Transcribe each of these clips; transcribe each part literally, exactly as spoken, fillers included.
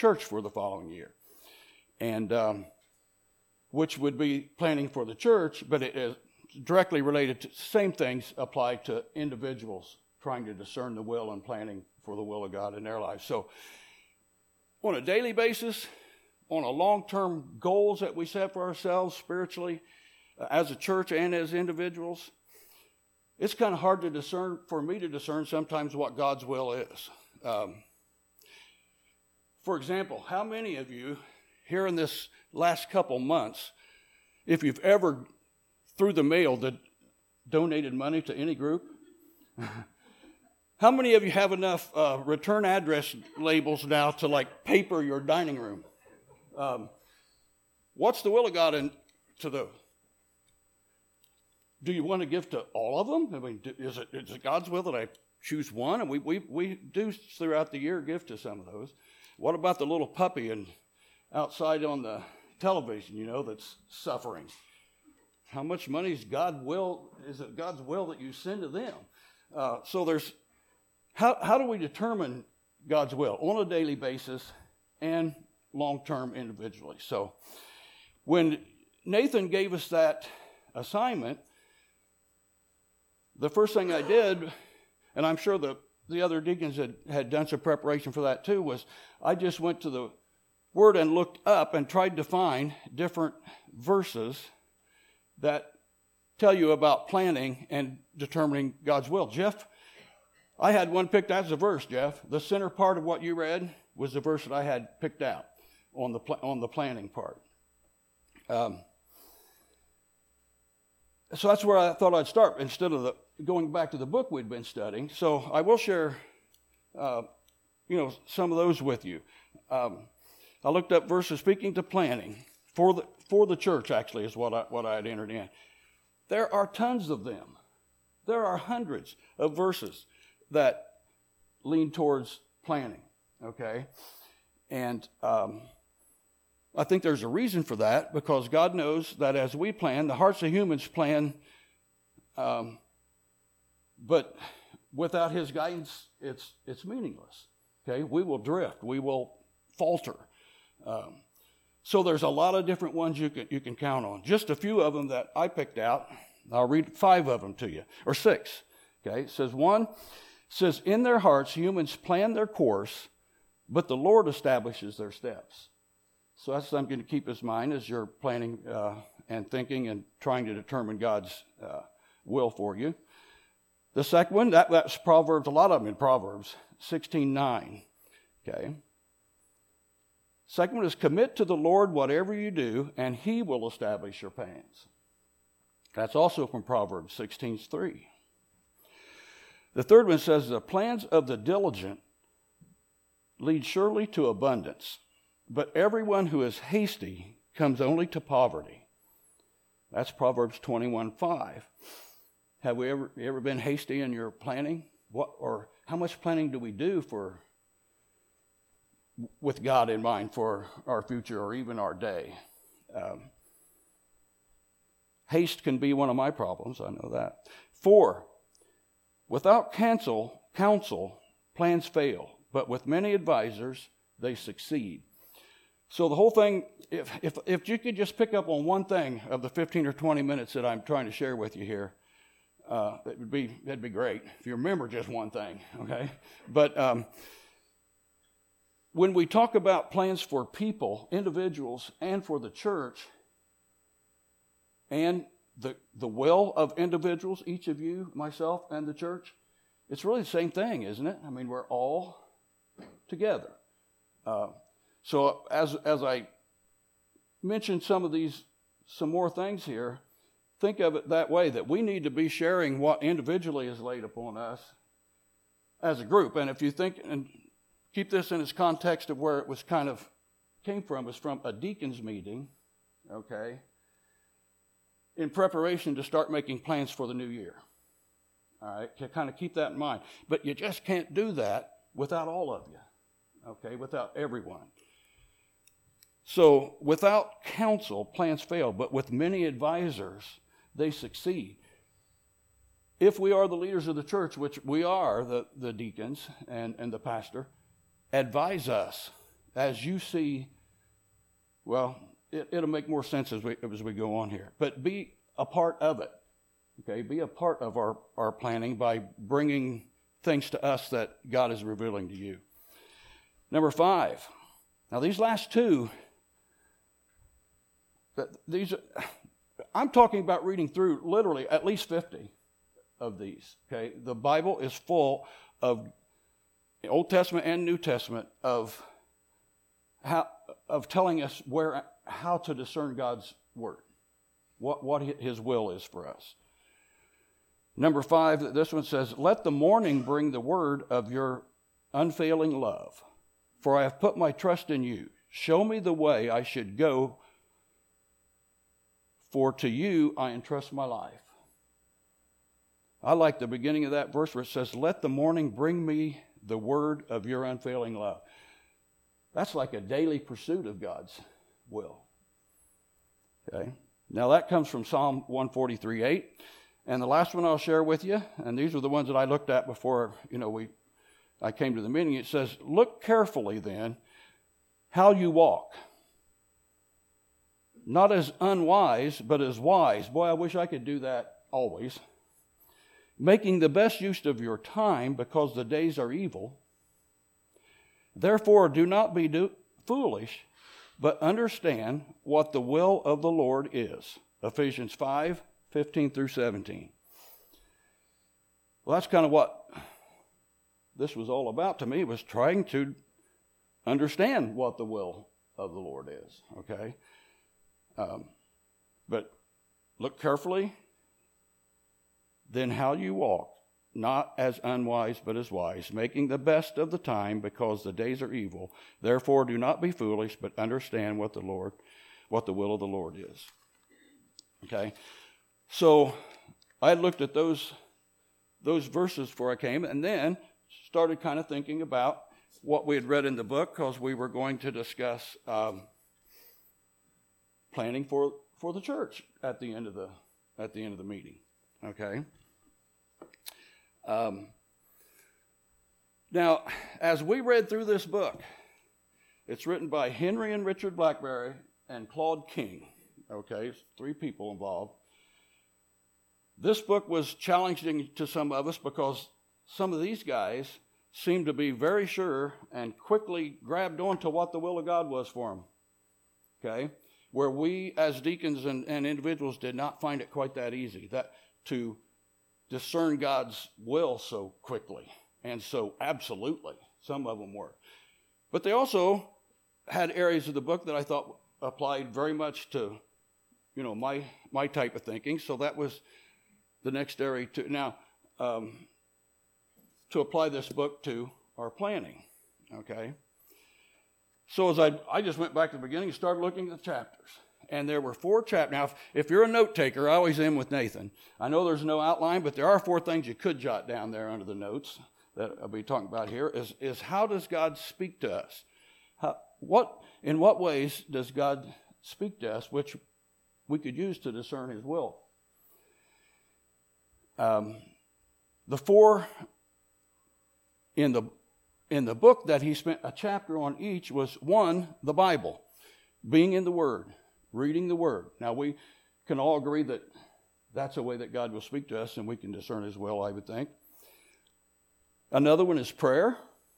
church for the following year. And um, which would be planning for the church, but it is directly related to same things apply to individuals trying to discern the will and planning for the will of God in their lives. So on a daily basis, on a long-term goals that we set for ourselves spiritually, uh, as a church and as individuals, it's kind of hard to discern, for me to discern sometimes what God's will is. Um, for example, how many of you here in this last couple months, if you've ever through the mail that donated money to any group? How many of you have enough uh, return address labels now to like paper your dining room? Um, what's the will of God in, to those? Do you want to give to all of them? I mean, is it, is it God's will that I choose one? And we, we, we do throughout the year give to some of those. What about the little puppy and outside on the television, you know, that's suffering? How much money is God will, is it God's will that you send to them? Uh, so there's, how, how do we determine God's will on a daily basis and long-term individually? So when Nathan gave us that assignment, the first thing I did, and I'm sure the, the other deacons had, had done some preparation for that too, was I just went to the Word and looked up and tried to find different verses that tell you about planning and determining God's will. Jeff, I had one picked out as a verse, Jeff. The center part of what you read was the verse that I had picked out on the pl- on the planning part. Um, so that's where I thought I'd start instead of the, going back to the book we'd been studying. So I will share, uh, you know, some of those with you. Um, I looked up verses speaking to planning for the for the church. Actually, is what I what I had entered in. There are tons of them. There are hundreds of verses that lean towards planning. Okay, and um, I think there's a reason for that, because God knows that as we plan, the hearts of humans plan, um, but without His guidance, it's it's meaningless. Okay, we will drift. We will falter. Um, so there's a lot of different ones you can you can count on. Just a few of them that I picked out. I'll read five of them to you, or six. Okay, it says one, it says, in their hearts humans plan their course, but the Lord establishes their steps. So that's something to keep in mind as you're planning uh, and thinking and trying to determine God's uh, will for you. The second one, that, that's Proverbs, a lot of them in Proverbs, sixteen nine. Okay. Second one is, commit to the Lord whatever you do, and He will establish your plans. That's also from Proverbs sixteen three. The third one says, the plans of the diligent lead surely to abundance, but everyone who is hasty comes only to poverty. That's Proverbs twenty-one five. Have we ever, ever been hasty in your planning? What, or how much planning do we do for with God in mind for our future or even our day? Um, haste can be one of my problems, I know that. Four, without counsel, counsel, plans fail, but with many advisors, they succeed. So the whole thing, if, if, if you could just pick up on one thing of the fifteen or twenty minutes that I'm trying to share with you here, uh, it would be, that'd be great. If you remember just one thing, okay? But um, when we talk about plans for people, individuals, and for the church, and the the will of individuals, each of you, myself, and the church, it's really the same thing, isn't it? I mean, we're all together. Uh, so as as I mentioned some of these, some more things here, think of it that way, that we need to be sharing what individually is laid upon us as a group. And if you think, and keep this in its context of where it was kind of came from, is from a deacon's meeting, okay, in preparation to start making plans for the new year. All right, to kind of keep that in mind. But you just can't do that without all of you, okay, without everyone. So without counsel, plans fail, but with many advisors, they succeed. If we are the leaders of the church, which we are, the, the deacons and, and the pastor, advise us as you see, well, it, it'll make more sense as we, as we go on here. But be a part of it, okay? Be a part of our, our planning by bringing things to us that God is revealing to you. Number five. Now, these last two, these, I'm talking about reading through literally at least fifty of these, okay? The Bible is full of Old Testament and New Testament of how of telling us where how to discern God's word, what what His will is for us. Number five, this one says, "Let the morning bring the word of your unfailing love, for I have put my trust in you. Show me the way I should go, for to you I entrust my life." I like the beginning of that verse where it says, "Let the morning bring me the word of your unfailing love." That's like a daily pursuit of God's will. Okay. Now that comes from Psalm one forty-three eight. And the last one I'll share with you, and these are the ones that I looked at before, you know, we I came to the meeting. It says, "Look carefully then how you walk, not as unwise, but as wise." Boy, I wish I could do that always. "Making the best use of your time, because the days are evil. Therefore, do not be do- foolish, but understand what the will of the Lord is." Ephesians five, fifteen through seventeen. Well, that's kind of what this was all about to me, was trying to understand what the will of the Lord is, okay? Um, but look carefully then how you walk, not as unwise, but as wise, making the best of the time, because the days are evil. Therefore, do not be foolish, but understand what the Lord, what the will of the Lord is. Okay, so I looked at those those verses before I came, and then started kind of thinking about what we had read in the book, because we were going to discuss um, planning for for the church at the end of the at the end of the meeting. Okay. Um, now, as we read through this book, it's written by Henry and Richard Blackberry and Claude King. Okay, three people involved. This book was challenging to some of us because some of these guys seemed to be very sure and quickly grabbed onto what the will of God was for them. Okay, where we as deacons and, and individuals did not find it quite that easy. That to discern God's will so quickly and so absolutely. Some of them were. But they also had areas of the book that I thought applied very much to, you know, my my type of thinking. So that was the next area to now um, to apply this book to our planning. Okay. So as I I just went back to the beginning and started looking at the chapters. And there were four chapters. Now, if, if you're a note taker, I always am with Nathan. I know there's no outline, but there are four things you could jot down there under the notes that I'll be talking about here. Is, is how does God speak to us? How, what in what ways does God speak to us, which we could use to discern His will? Um, the four in the in the book that he spent a chapter on each was one, the Bible, being in the Word. Reading the Word. Now, we can all agree that that's a way that God will speak to us, and we can discern His will, I would think. Another one is prayer.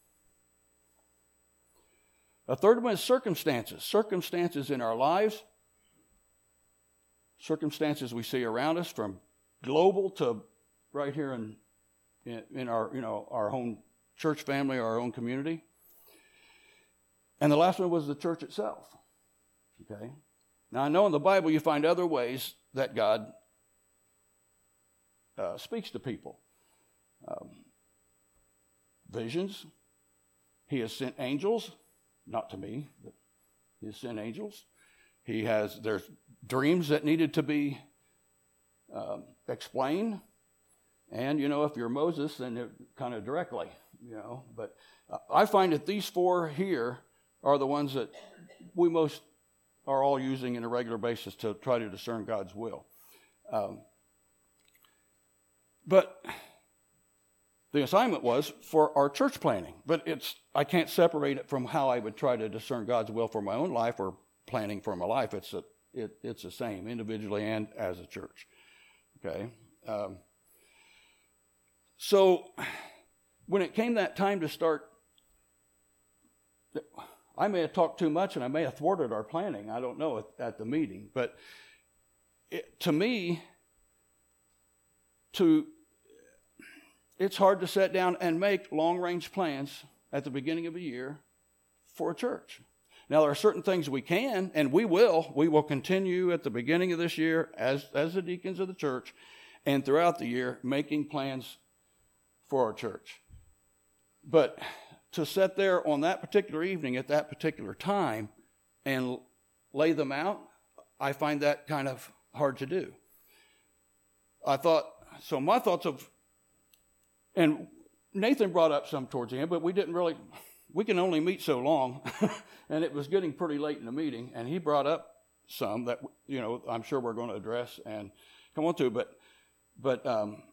A third one is circumstances. Circumstances in our lives. Circumstances we see around us, from global to right here in, in, in our, you know, our own church family, our own community. And the last one was the church itself. Okay? Now, I know in the Bible you find other ways that God uh, speaks to people. Um, visions. He has sent angels, not to me, but He has sent angels. He has, there's dreams that needed to be um, explained. And, you know, if you're Moses, then it kind of directly, you know. But uh, I find that these four here are the ones that we most are all using on a regular basis to try to discern God's will. Um, but the assignment was for our church planning. But it's I can't separate it from how I would try to discern God's will for my own life or planning for my life. It's a, it, it's the same individually and as a church. Okay. Um, so when it came that time to start, I may have talked too much and I may have thwarted our planning. I don't know at, at the meeting. But it, to me, to it's hard to sit down and make long-range plans at the beginning of a year for a church. Now, there are certain things we can, and we will. We will continue at the beginning of this year as, as the deacons of the church and throughout the year making plans for our church. But to sit there on that particular evening at that particular time and lay them out, I find that kind of hard to do. I thought, so my thoughts of, and Nathan brought up some towards the end, but we didn't really, we can only meet so long, and it was getting pretty late in the meeting, and he brought up some that, you know, I'm sure we're going to address and come on to, but, but um,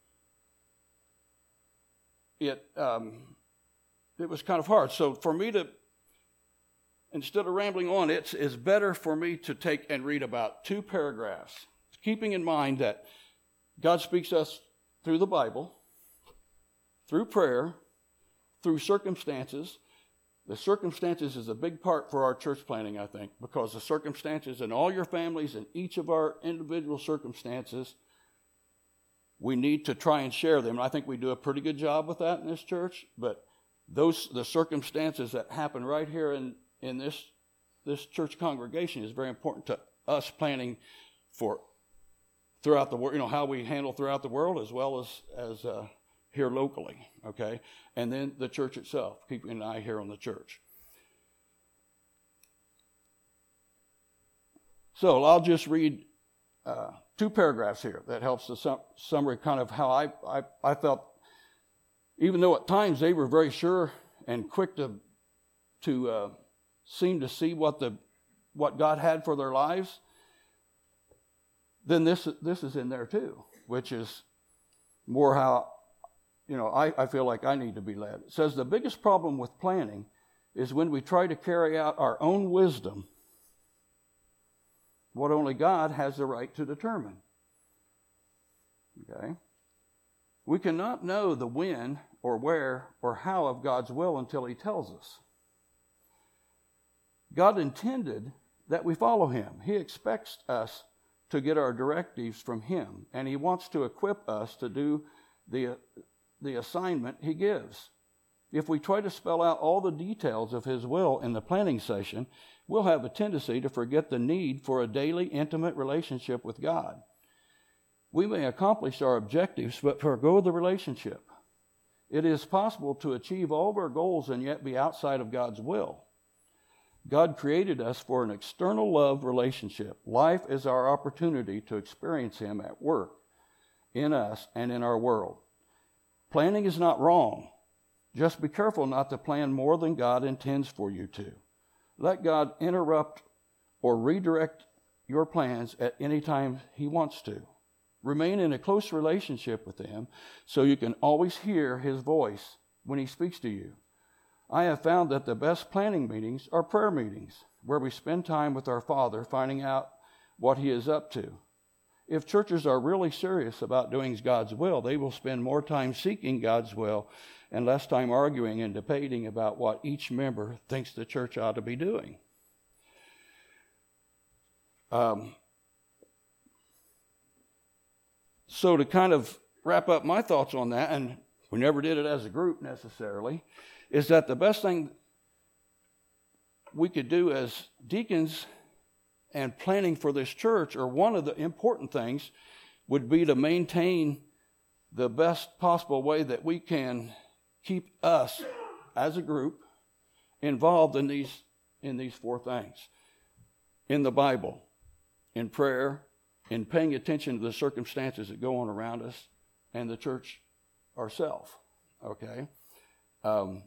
it, um, it was kind of hard. So for me to, instead of rambling on, it's, it's better for me to take and read about two paragraphs, keeping in mind that God speaks to us through the Bible, through prayer, through circumstances. The circumstances is a big part for our church planning, I think, because the circumstances in all your families and each of our individual circumstances, we need to try and share them. And I think we do a pretty good job with that in this church, but those the circumstances that happen right here in, in this, this church congregation is very important to us planning for throughout the world, you know, how we handle throughout the world as well as, as uh, here locally, okay? And then the church itself, keeping an eye here on the church. So I'll just read uh, two paragraphs here that helps the sum- summary kind of how I, I, I felt, even though at times they were very sure and quick to to uh, seem to see what the what God had for their lives, then this this is in there too, which is more how, you know, I, I feel like I need to be led. It says the biggest problem with planning is when we try to carry out our own wisdom, what only God has the right to determine. Okay? We cannot know the when or where or how of God's will until He tells us. God intended that we follow Him. He expects us to get our directives from Him, and He wants to equip us to do the, the assignment He gives. If we try to spell out all the details of His will in the planning session, we'll have a tendency to forget the need for a daily, intimate relationship with God. We may accomplish our objectives, but forgo the relationship. It is possible to achieve all of our goals and yet be outside of God's will. God created us for an external love relationship. Life is our opportunity to experience Him at work in us and in our world. Planning is not wrong. Just be careful not to plan more than God intends for you to. Let God interrupt or redirect your plans at any time He wants to. Remain in a close relationship with Him so you can always hear His voice when He speaks to you. I have found that the best planning meetings are prayer meetings where we spend time with our Father finding out what He is up to. If churches are really serious about doing God's will, they will spend more time seeking God's will and less time arguing and debating about what each member thinks the church ought to be doing. Um, so to kind of wrap up my thoughts on that, and we never did it as a group necessarily, is that the best thing we could do as deacons and planning for this church, or one of the important things, would be to maintain the best possible way that we can keep us as a group involved in these in these four things. In the Bible, in prayer, in paying attention to the circumstances that go on around us, and the church ourselves. Okay? Um,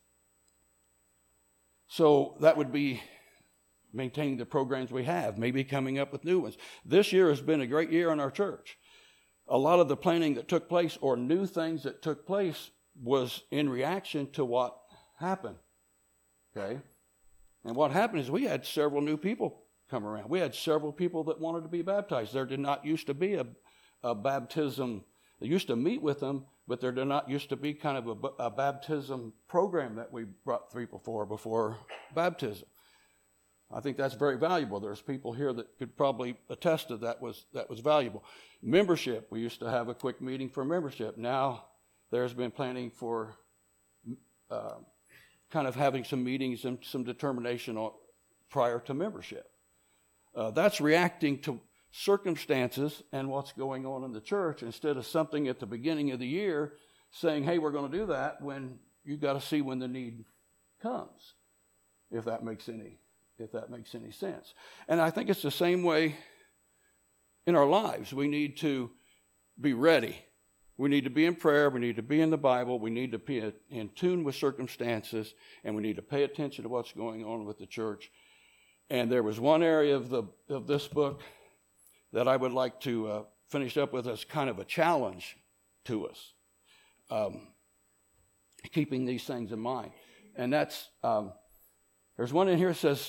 so that would be maintaining the programs we have, maybe coming up with new ones. This year has been a great year in our church. A lot of the planning that took place or new things that took place was in reaction to what happened. Okay? And what happened is we had several new people come around. We had several people that wanted to be baptized. There did not used to be a, a baptism. They used to meet with them, but there did not used to be kind of a, a baptism program that we brought people for before baptism. I think that's very valuable. There's people here that could probably attest to that was that was valuable. Membership. We used to have a quick meeting for membership. Now there's been planning for uh, kind of having some meetings and some determination on, prior to membership. Uh, that's reacting to circumstances and what's going on in the church instead of something at the beginning of the year saying, hey, we're going to do that, when you got to see when the need comes, if that makes any if that makes any sense. And I think it's the same way in our lives. We need to be ready. We need to be in prayer. We need to be in the Bible. We need to be in tune with circumstances, and we need to pay attention to what's going on with the church. And there was one area of the of this book that I would like to uh, finish up with as kind of a challenge to us, um, keeping these things in mind. And that's, um, there's one in here that says,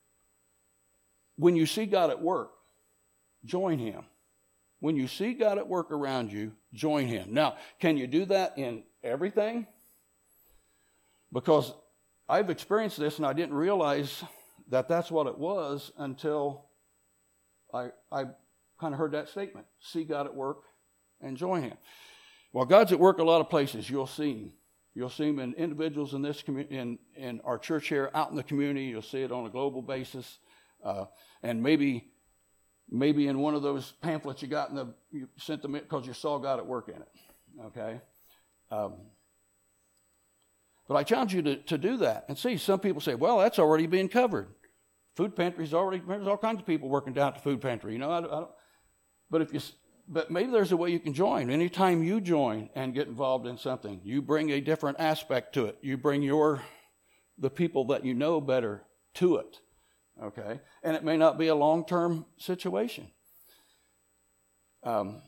when you see God at work, join him. When you see God at work around you, join him. Now, can you do that in everything? Because I've experienced this and I didn't realize that that's what it was until I, I kind of heard that statement. See God at work and join him. Well, God's at work a lot of places. You'll see him. You'll see him in individuals in this commu- in, in our church here, out in the community. You'll see it on a global basis. Uh, and maybe maybe in one of those pamphlets you got in the, you sent them because you saw God at work in it. Okay? Um, but I challenge you to, to do that and see. Some people say, well, that's already being covered. Food pantry's already, there's all kinds of people working down at the food pantry. You know, I, I don't, but if you, but maybe there's a way you can join. Anytime you join and get involved in something, you bring a different aspect to it. You bring your, the people that you know better to it. Okay? And it may not be a long-term situation. Um,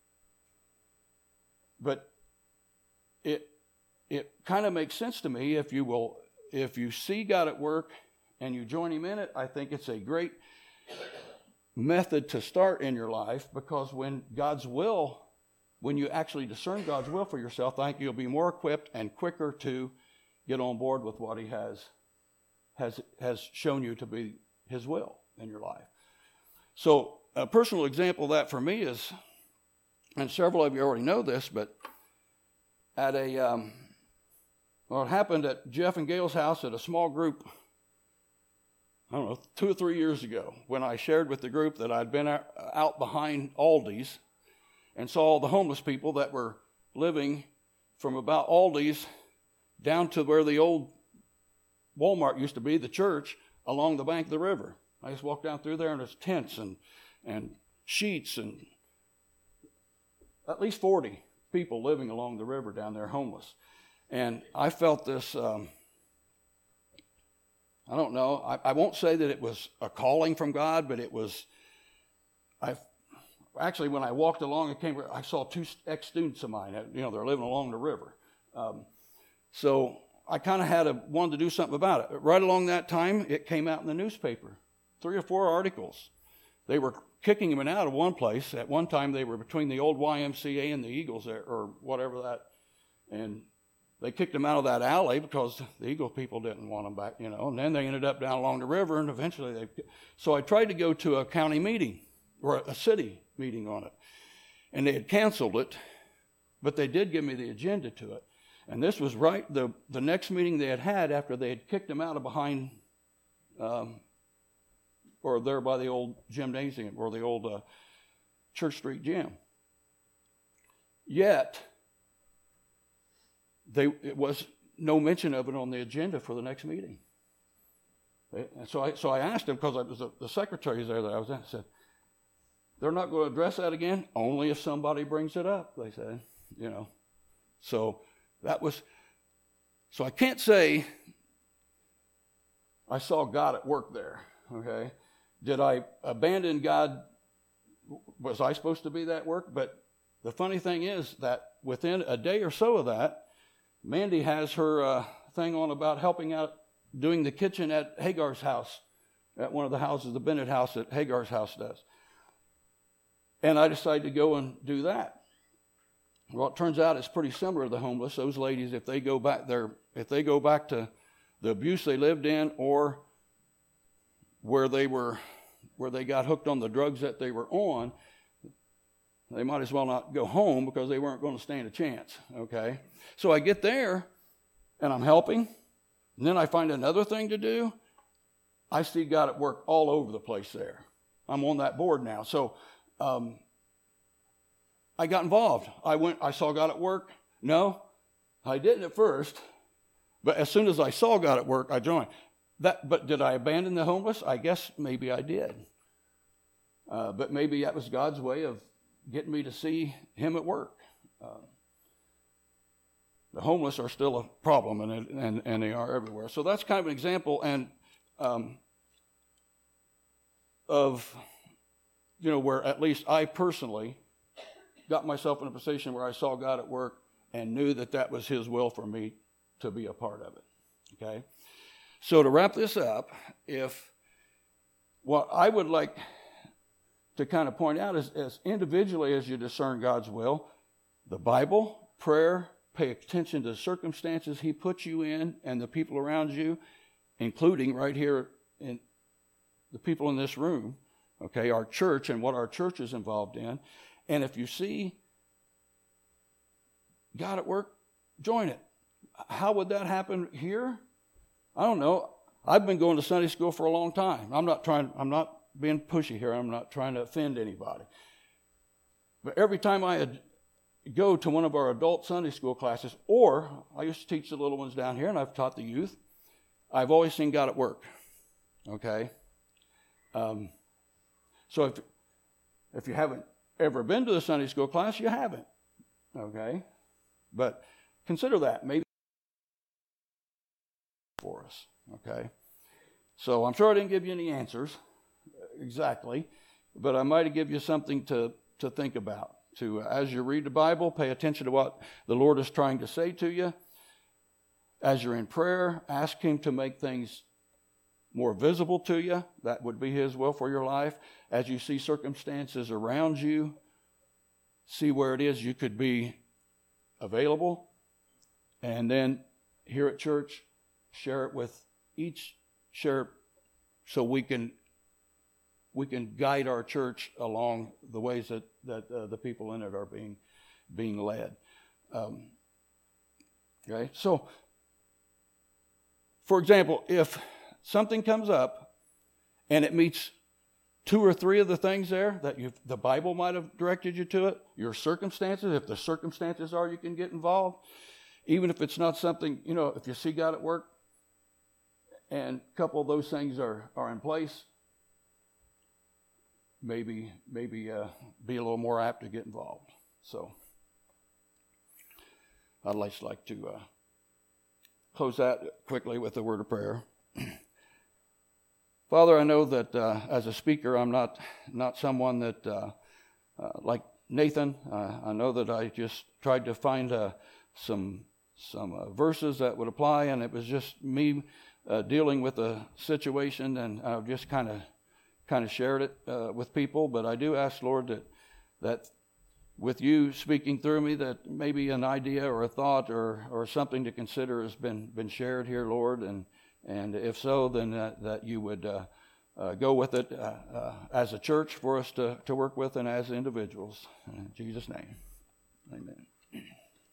but it it kind of makes sense to me if you will, if you see God at work and you join him in it. I think it's a great method to start in your life, because when God's will, when you actually discern God's will for yourself, I think you'll be more equipped and quicker to get on board with what he has has has shown you to be his will in your life. So a personal example of that for me is, and several of you already know this, but at a, um, well, it happened at Jeff and Gail's house at a small group, I don't know, two or three years ago, when I shared with the group that I'd been out behind Aldi's and saw all the homeless people that were living from about Aldi's down to where the old Walmart used to be, the church, along the bank of the river. I just walked down through there, and there's tents and, and sheets and at least forty people living along the river down there, homeless. And I felt this, um, I don't know, I, I won't say that it was a calling from God, but it was, I actually, when I walked along, I came, I saw two ex-students of mine, you know, they're living along the river. Um, so I kind of had a, wanted to do something about it. Right along that time, it came out in the newspaper, three or four articles. They were kicking them out of one place. At one time, they were between the old Y M C A and the Eagles, there, or whatever that, and they kicked them out of that alley because the Eagle people didn't want them back, you know, and then they ended up down along the river, and eventually they, so I tried to go to a county meeting, or a city meeting on it, and they had canceled it, but they did give me the agenda to it. And this was right the, the next meeting they had had after they had kicked them out of behind, um, or there by the old gymnasium, or the old uh, Church Street gym. Yet, they it was no mention of it on the agenda for the next meeting. And so I so I asked them, because I was the, the secretaries there that I was in, I said, they're not going to address that again? Only if somebody brings it up, they said, you know. So that was, so I can't say I saw God at work there, okay? Did I abandon God? Was I supposed to be that work? But the funny thing is that within a day or so of that, Mandy has her uh, thing on about helping out doing the kitchen at Hagar's house, at one of the houses, the Bennett house that Hagar's house does. And I decided to go and do that. Well, it turns out it's pretty similar to the homeless. Those ladies, if they go back there, if they go back to the abuse they lived in, or where they were, where they got hooked on the drugs that they were on, they might as well not go home because they weren't going to stand a chance. Okay, so I get there, and I'm helping, and then I find another thing to do. I see God at work all over the place there. I'm on that board now, so. Um, I got involved. I went, I saw God at work. No, I didn't at first, but as soon as I saw God at work, I joined. That, but did I abandon the homeless? I guess maybe I did. Uh, but maybe that was God's way of getting me to see Him at work. Uh, the homeless are still a problem, and, and, and they are everywhere. So that's kind of an example and um, of, you know, where at least I personally got myself in a position where I saw God at work and knew that that was His will for me to be a part of it. Okay? So to wrap this up, if what I would like to kind of point out is, as individually as you discern God's will, the Bible, prayer, pay attention to the circumstances He puts you in and the people around you, including right here in the people in this room, okay, our church and what our church is involved in. And if you see God at work, join it. How would that happen here? I don't know. I've been going to Sunday school for a long time. I'm not trying, I'm not being pushy here. I'm not trying to offend anybody. But every time I had go to one of our adult Sunday school classes, or I used to teach the little ones down here, and I've taught the youth, I've always seen God at work. Okay? Um, so if if you haven't ever been to the Sunday school class, you haven't. Okay? But consider that. Maybe for us. Okay? So I'm sure I didn't give you any answers exactly, but I might have given you something to, to think about. To, as you read the Bible, pay attention to what the Lord is trying to say to you. As you're in prayer, ask Him to make things more visible to you. That would be His will for your life. As you see circumstances around you, see where it is you could be available. And then here at church, share it with each, share it so we can we can guide our church along the ways that, that uh, the people in it are being being led. Um, okay, so for example, if something comes up and it meets two or three of the things there that you the Bible might have directed you to it, your circumstances, if the circumstances are you can get involved, even if it's not something, you know, if you see God at work and a couple of those things are, are in place, maybe maybe uh, be a little more apt to get involved. So I'd just like to uh, close that quickly with a word of prayer. Father, I know that uh, as a speaker, I'm not not someone that, uh, uh, like Nathan, uh, I know that I just tried to find uh, some some uh, verses that would apply, and it was just me uh, dealing with a situation, and I've just kind of kind of shared it uh, with people. But I do ask, Lord, that that with you speaking through me, that maybe an idea or a thought or or something to consider has been been shared here, Lord, and and if so, then that, that you would uh, uh, go with it uh, uh, as a church for us to, to work with and as individuals. In Jesus' name, amen.